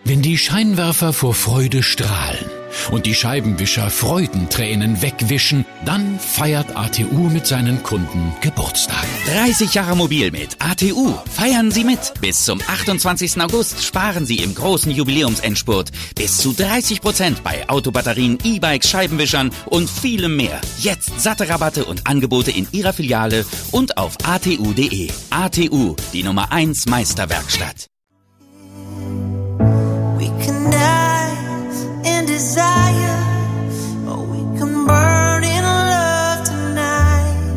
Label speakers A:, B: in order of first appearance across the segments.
A: Wenn die Scheinwerfer vor Freude strahlen und die Scheibenwischer Freudentränen wegwischen, dann feiert ATU mit seinen Kunden Geburtstag.
B: 30 Jahre mobil mit ATU. Feiern Sie mit. Bis zum 28. August sparen Sie im großen Jubiläumsendspurt bis zu 30% bei Autobatterien, E-Bikes, Scheibenwischern und vielem mehr. Jetzt satte Rabatte und Angebote in Ihrer Filiale und auf atu.de. ATU, die Nummer 1 Meisterwerkstatt.
C: We can dance in desire, or we can burn in love tonight.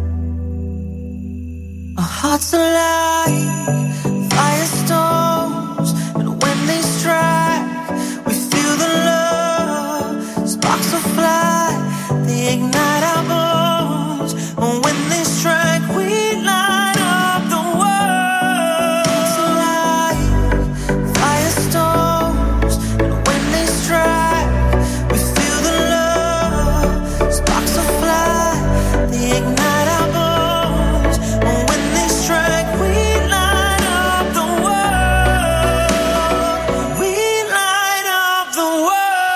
C: Our hearts alive, firestorms, and when they strike, we feel the love. Sparks will fly, they ignite our bones, and when they strike, we light up the world. It's alive, firestorms, and when they strike, we feel the love. Sparks will fly, they ignite our bones, and when they strike, we light up the world. We light up the world.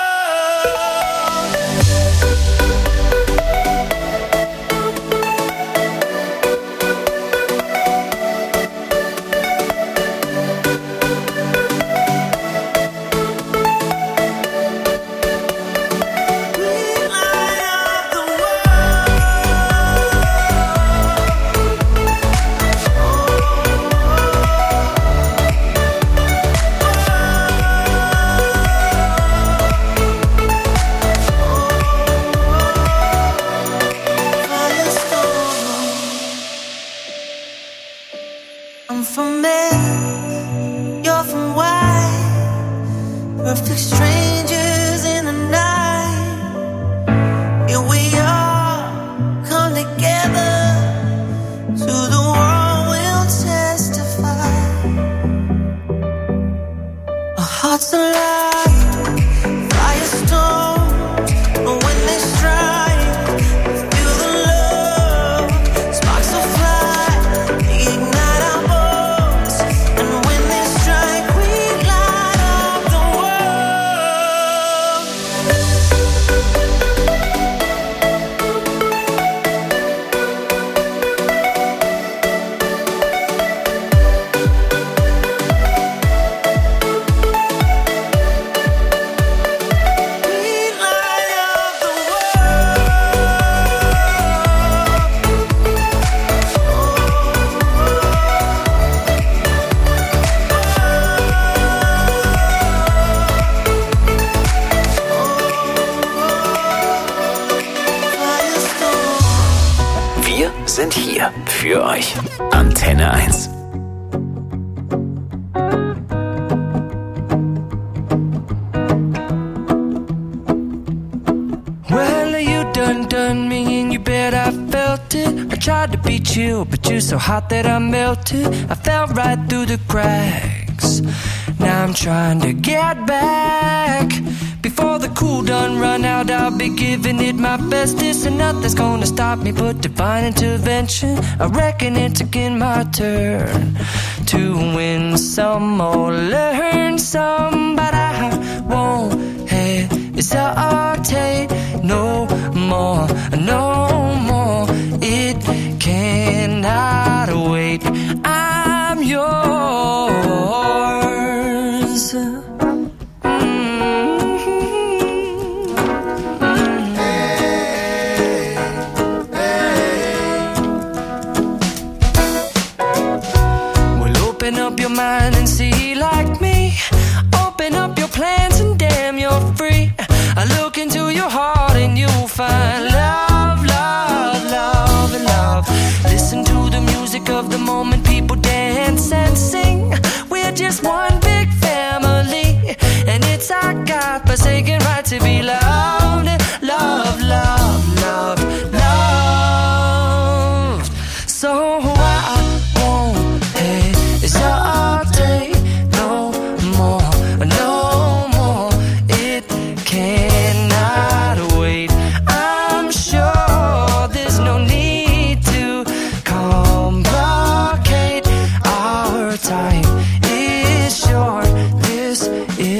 C: We light up the I'm from Meth, you're from White, perfect strangers in the night. Here we are, come together, to the world we'll testify. Our hearts alive, firestorms, and when they strike, we feel the love. Sparks will fly, they ignite our bones, and when they strike, we light up the world. We light up the world.
D: Wir sind hier für euch. Antenne 1.
E: Well, you done me and you bet I felt it. I tried to be chill, but you're so hot that I melted. I fell right through the cracks. Now I'm trying to get back. Before the cool done run out, I'll be giving it my bestest, and nothing's gonna stop me but divine intervention. I reckon it's again my turn to win some or learn some, but I won't hesitate no more, no more. It cannot wait. I'm yours. Well, open up your mind and see like me.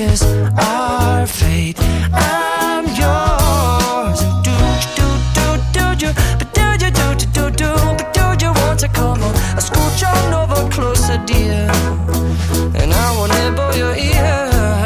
E: is our fate. I'm yours. Do you, but do you want to come on? Scooch on over closer, dear, and I wanna nibble your ear.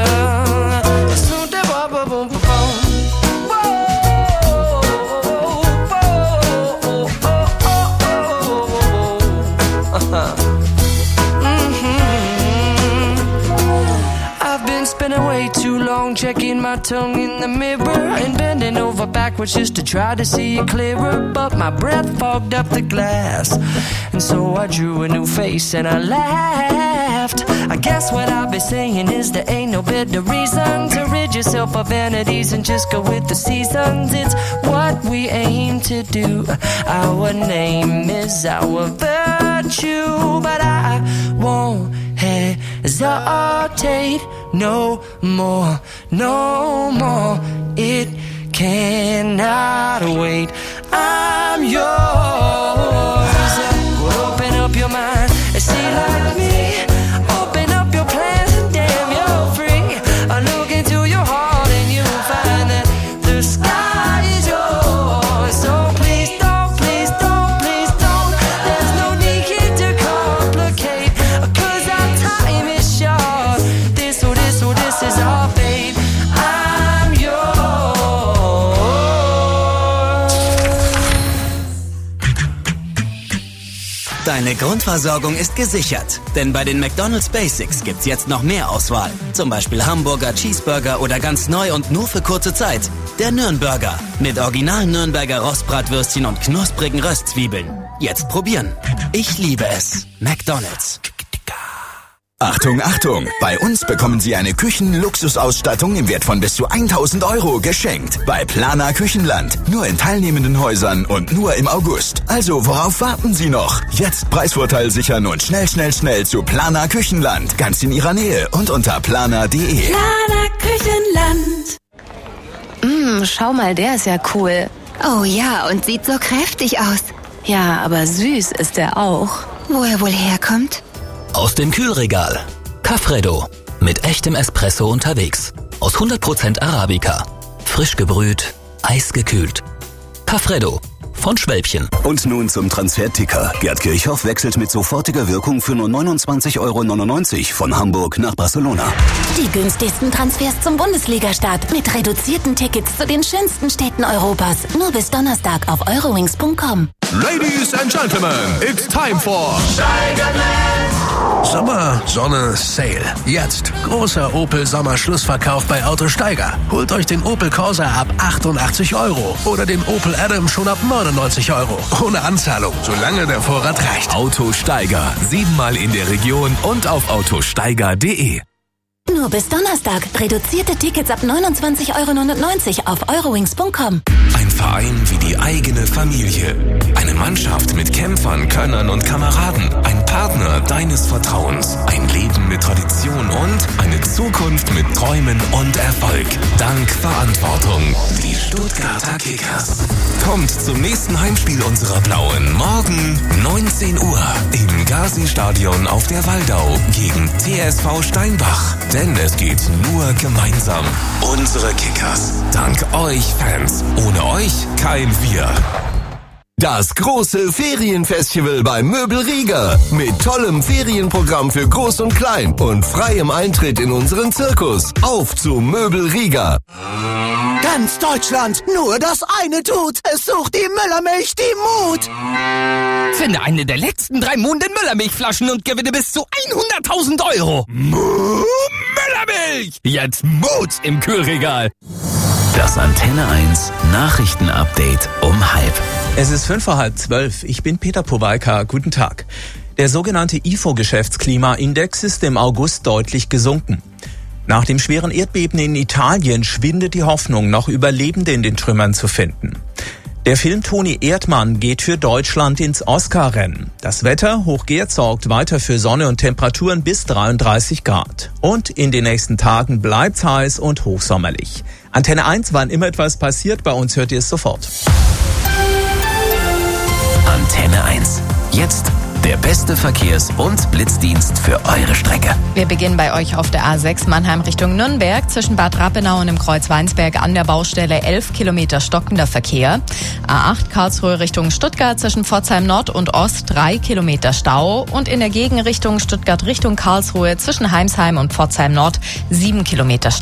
E: Way too long, checking my tongue in the mirror and bending over backwards just to try to see it clearer. But my breath fogged up the glass, and so I drew a new face and I laughed. I guess what I'll be saying is there ain't no better reason to rid yourself of vanities and just go with the seasons. It's what we aim to do. Our name is our virtue, but I won't hesitate no more, no more. It cannot wait. I'm yours. Well, open up your mind and see like me. Open up your plans and damn, you're free. I look into your heart and you'll find that the sky is yours. So please don't, please don't, please don't. There's no need to complicate, 'cause our time is short. This is our fate. I'm yours.
F: Deine Grundversorgung ist gesichert, denn bei den McDonald's Basics gibt's jetzt noch mehr Auswahl. Zum Beispiel Hamburger, Cheeseburger oder ganz neu und nur für kurze Zeit, der Nürnberger. Mit originalen Nürnberger Rostbratwürstchen und knusprigen Röstzwiebeln. Jetzt probieren. Ich liebe es. McDonald's.
G: Achtung, Achtung! Bei uns bekommen Sie eine Küchen-Luxusausstattung im Wert von bis zu 1.000 € geschenkt. Bei Planer Küchenland. Nur in teilnehmenden Häusern und nur im August. Also, worauf warten Sie noch? Jetzt Preisvorteil sichern und schnell zu Planer Küchenland. Ganz in Ihrer Nähe und unter planer.de.
H: Planer Küchenland.
I: Schau mal, der ist ja cool.
H: Oh ja, und sieht so kräftig aus.
I: Ja, aber süß ist er auch.
H: Wo er wohl herkommt?
D: Aus dem Kühlregal. Caffreddo. Mit echtem Espresso unterwegs. Aus 100% Arabica. Frisch gebrüht, eisgekühlt. Caffreddo. Von Schwälbchen.
J: Und nun zum Transferticker. Gerd Kirchhoff wechselt mit sofortiger Wirkung für nur 29,99 € von Hamburg nach Barcelona.
H: Die günstigsten Transfers zum Bundesliga-Start mit reduzierten Tickets zu den schönsten Städten Europas. Nur bis Donnerstag auf eurowings.com.
K: Ladies and Gentlemen, it's time for Steigerland. Sommer, Sonne, Sale. Jetzt großer Opel Sommer-Schlussverkauf bei Autosteiger. Holt euch den Opel Corsa ab 88 € oder den Opel Adam schon ab 99 €. Ohne Anzahlung, solange der Vorrat reicht.
L: Autosteiger. 7-mal in der Region und auf autosteiger.de.
H: Nur bis Donnerstag. Reduzierte Tickets ab 29,99 € auf eurowings.com.
L: Ein Verein wie die eigene Familie. Eine Mannschaft mit Kämpfern, Könnern und Kameraden. Ein Partner deines Vertrauens. Ein Leben mit Tradition und eine Zukunft mit Träumen und Erfolg. Dank Verantwortung. Die Stuttgarter Kickers. Kommt zum nächsten Heimspiel unserer Blauen. Morgen 19 Uhr im Gazi-Stadion auf der Waldau gegen TSV Steinbach. Denn es geht nur gemeinsam. Unsere Kickers. Dank euch Fans. Ohne euch kein Wir.
M: Das große Ferienfestival bei Möbel Rieger. Mit tollem Ferienprogramm für Groß und Klein und freiem Eintritt in unseren Zirkus. Auf zu Möbel Rieger.
N: Ganz Deutschland, nur das eine tut. Es sucht die Müllermilch, die Mut.
O: Finde eine der letzten 3 Monate Müllermilchflaschen und gewinne bis zu 100.000 €. Müllermilch! Jetzt Mut im Kühlregal.
D: Das Antenne 1 Nachrichtenupdate um 11:30.
P: Es ist 11:55. Ich bin Peter Powalka. Guten Tag. Der sogenannte IFO-Geschäftsklimaindex ist im August deutlich gesunken. Nach dem schweren Erdbeben in Italien schwindet die Hoffnung, noch Überlebende in den Trümmern zu finden. Der Film Toni Erdmann geht für Deutschland ins Oscar-Rennen. Das Wetter, hochgeert, sorgt weiter für Sonne und Temperaturen bis 33 Grad. Und in den nächsten Tagen bleibt's heiß und hochsommerlich. Antenne 1, wann immer etwas passiert, bei uns hört ihr es sofort.
D: Antenne 1. Jetzt
Q: Der beste Verkehrs- und Blitzdienst für eure Strecke.
R: Wir beginnen bei euch auf der A6 Mannheim Richtung Nürnberg. Zwischen Bad Rappenau und dem Kreuz Weinsberg an der Baustelle 11 Kilometer stockender Verkehr. A8 Karlsruhe Richtung Stuttgart zwischen Pforzheim Nord und Ost 3 Kilometer Stau. Und in der Gegenrichtung Stuttgart Richtung Karlsruhe zwischen Heimsheim und Pforzheim Nord 7 Kilometer Stau.